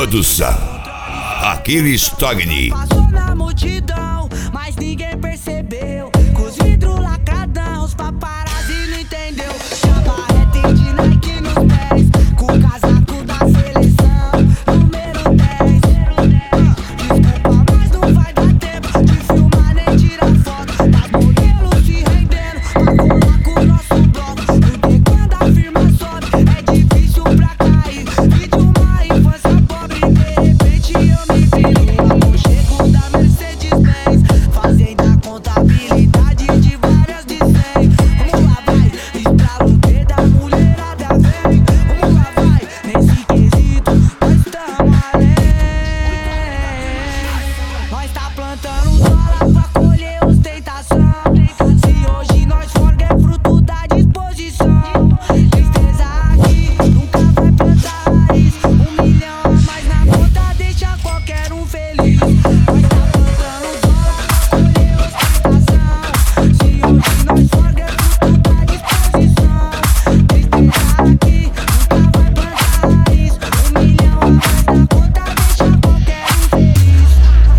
Produção Aquiles Togni. Passou na multidão, mas ninguém percebeu. Com os vidros lacradão, os paparazzi não entendeu. Chabarrete de Nike nos pés, com o casaco da seleção, número 10. Desculpa, mas não vai dar tempo de filmar nem tirar foto das modelos se rendendo pra colar com o nosso bloco. Porque quando a firma sobe, é difícil pra cair. Vi de uma infância pobre, de repente eu me vi no aconchego da Mercedes-Benz, fazendo a contabilidade de várias de 100. Vamos lá, vai, estrala o dedo, a mulherada vem. Vamos lá, vai, nesse quesito nós tamo além. Nós tá plantando sola pra colher ostentação. Se hoje nós forga é fruto da disposição. Tristeza aqui nunca vai plantar raiz. 1 milhão a mais na conta deixa qualquer um feliz. Nós tá plantando sola pra colher ostentação. Se hoje nós forga é fruto da disposição. Tristeza aqui nunca vai plantar raiz. 1 milhão a mais na conta deixa qualquer um feliz.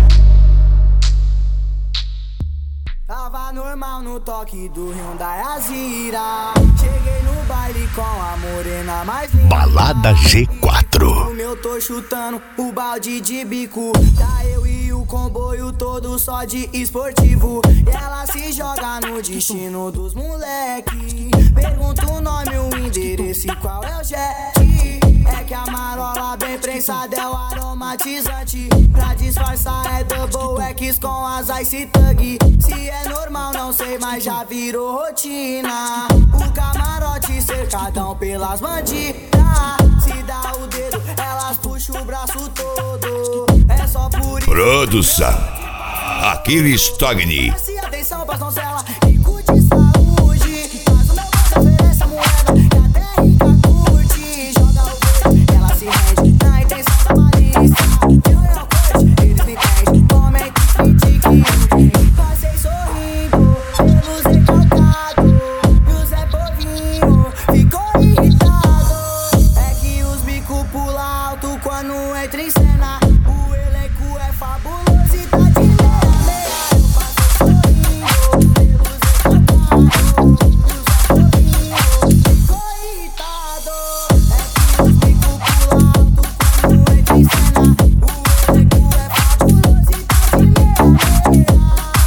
Tava normal no toque do Hyundai Azira. Cheguei no baile com a morena mais linda. Balada G4. O meu tô chutando o balde de bico. Tá eu e o comboio todo só de esportivo. E ela se joga no destino dos moleque. Pergunta o nome, o endereço e qual é o jet. É que a marola bem prensada é o aromatizante. Pra disfarçar é Double X com as Ice Thug. Se é normal não sei, mas já virou rotina. O camarote cercadão pelas bandidas. Se dá o dedo, elas puxam o braço todo. É só por isso. Produção Aquiles Togni. Preste atenção pras donzelas e curte saúde. Mas o meu bando oferece a moeda que até rica curte. Joga o dedo, ela se rende na intenção da malícia. Eu não curte, eles me entendem. Comente, critique. Passei sorrindo pelos recalcados. E o Zé Povinho ficou irritado. É que os bico pula alto quando entra em cena. O elenco é fabuloso e tá de meia-meia. Eu passei sorrindo pelos recalcados. E o Zé Povinho ficou irritado. É que os bico pula alto quando entra em cena. O elenco é fabuloso e tá de meia-meia.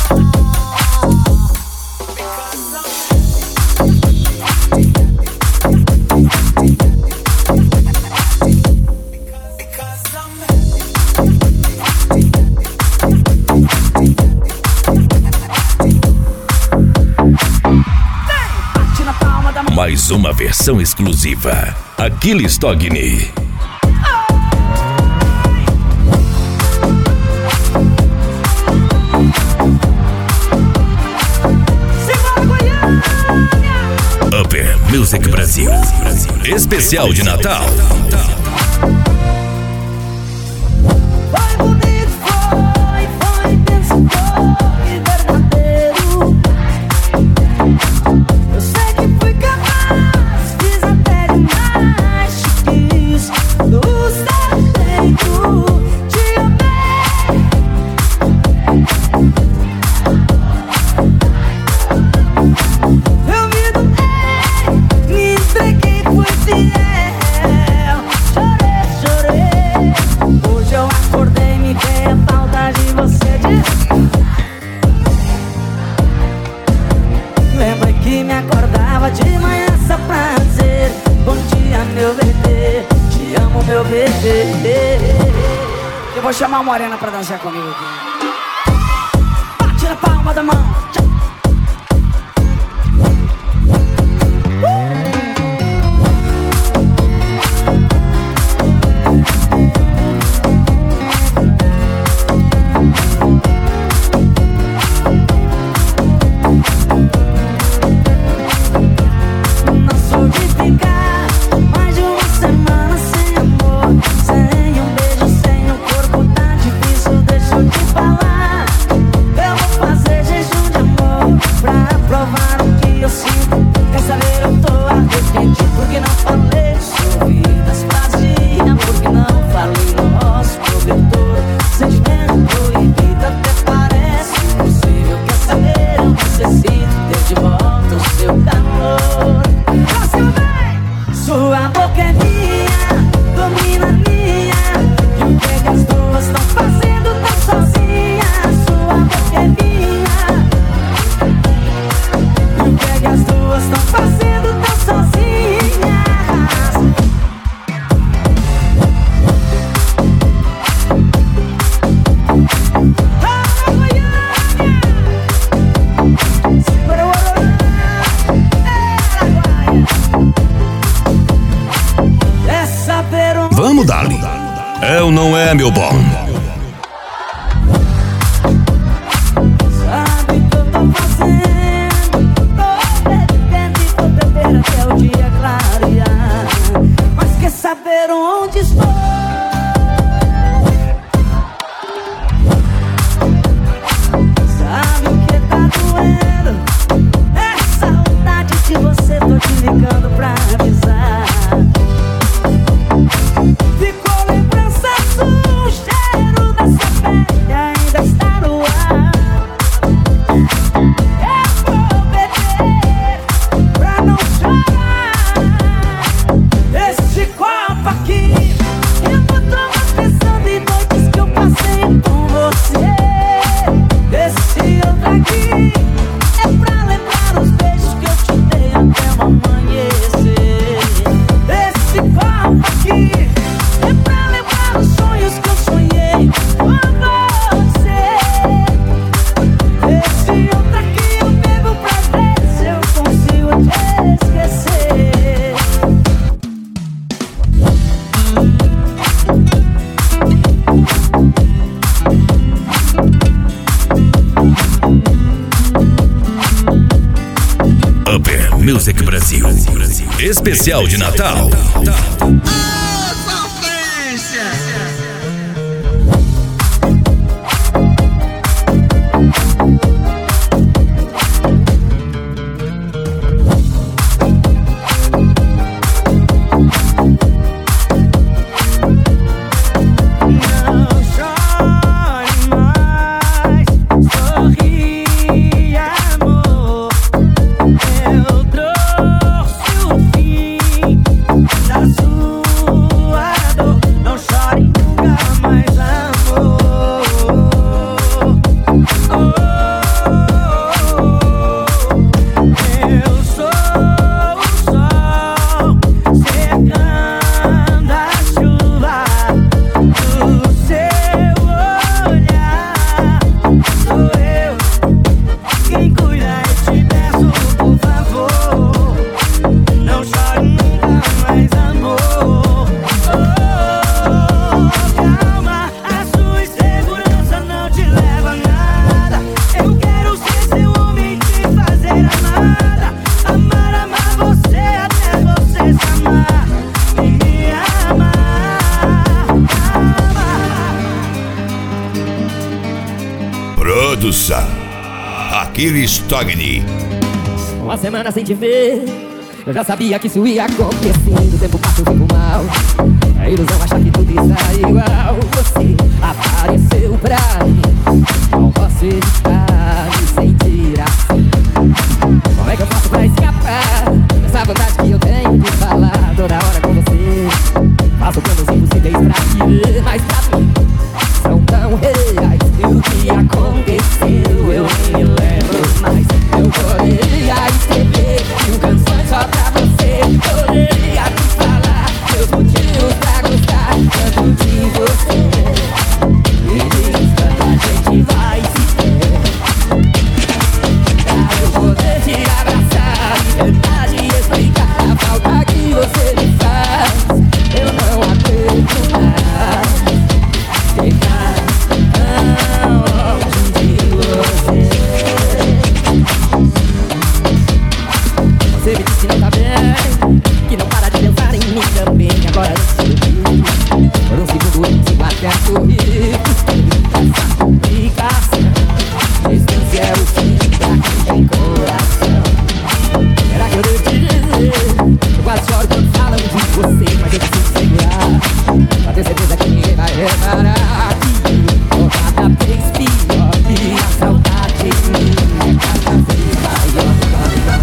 Mais uma versão exclusiva Aquiles Togni. Upper Music Brasil. Especial de Natal. Foi bonito, foi intenso, foi verdadeiro. Eu sei que fui capaz, fiz até demais. Te quis do seu jeito, te amei. Eu me doei, me entreguei, fui fiel. Chorei, chorei. Hoje eu acordei, me veio a falta de você. Lembra que me acordava de manhã só pra dizer bom dia, meu bebê, te amo, meu bebê. Eu vou chamar a Morena pra dançar comigo aqui. Bate na palma da mão. Não sou de ficar mais de uma semana sem amor, sem um beijo, sem um corpo, tá difícil, deixa eu te falar. não é, meu bom? Sabe o que eu tô fazendo? Tô bebendo e vou beber até o dia clarear. Mas quer saber onde estou? Sabe o que tá doendo? É saudade de você, tô te ligando pra avisar. Ficou lembrança sua, o cheiro da sua pele ainda está no ar. Eu vou beber pra não chorar. Esse copo aqui eu vou tomar pensando em noites que eu passei com você. Esse outro aqui é pra lembrar os beijos que eu te dei até o amanhecer. Esse copo aqui é pra lembrar os sonhos que eu sonhei com você. Esse outro aqui eu bebo pra ver se eu consigo te esquecer. Upper Music Brasil. Especial de Natal. Não chore mais, sorri, amor. Eu trouxe o fim da sua dor. Não chore nunca mais, amor. Eu sou o sol secando a chuva do seu olhar. Sou eu quem cuida e te peço, por favor, não chore nunca mais, amor. Calma, a sua insegurança não te leva a nada. Eu quero ser seu homem e te fazer amada. Amar, amar você até você se amar e me amar. Produção Aquiles Togni. Uma semana sem te ver, eu já sabia que isso ia acontecer. O tempo passa, eu fico mal. É ilusão achar que tudo está igual. Você apareceu pra mim, não posso evitar me sentir assim. Como é que eu faço pra escapar dessa vontade que eu tenho de falar toda hora com você? Faço planos impossíveis pra te ver, mas pra mim são tão reais. E o que aconteceu eu nem me lembro mais. Eu poderia escrever canções só pra você. Poderia te falar meus motivos pra gostar tanto de você. E diz quando a gente vai se ter, pra eu poder te abraçar, de verdade explicar a falta que você me faz. Eu não aguento mais ficar tão longe de você. Você me disse que não tá bem, que não para de pensar em mim também. Agora eu te vi, por um segundo eu consigo até sorrir. Essa complicação, distância é o fim pra quem tem coração. Será que eu devo te dizer? Eu quase choro quando falam de você, mas eu preciso segurar pra ter certeza que ninguém vai reparar que eu tô cada vez pior e a saudade